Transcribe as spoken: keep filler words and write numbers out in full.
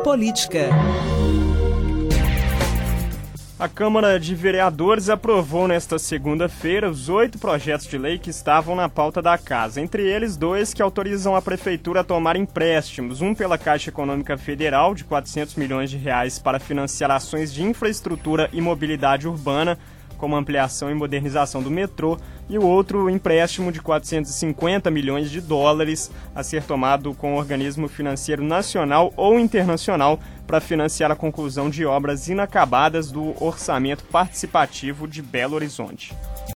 Política. A Câmara de Vereadores aprovou nesta segunda-feira os oito projetos de lei que estavam na pauta da Casa, entre eles dois que autorizam a Prefeitura a tomar empréstimos, um pela Caixa Econômica Federal de quatrocentos milhões de reais para financiar ações de infraestrutura e mobilidade urbana, como ampliação e modernização do metrô, e o outro empréstimo de quatrocentos e cinquenta milhões de dólares a ser tomado com o organismo financeiro nacional ou internacional para financiar a conclusão de obras inacabadas do orçamento participativo de Belo Horizonte.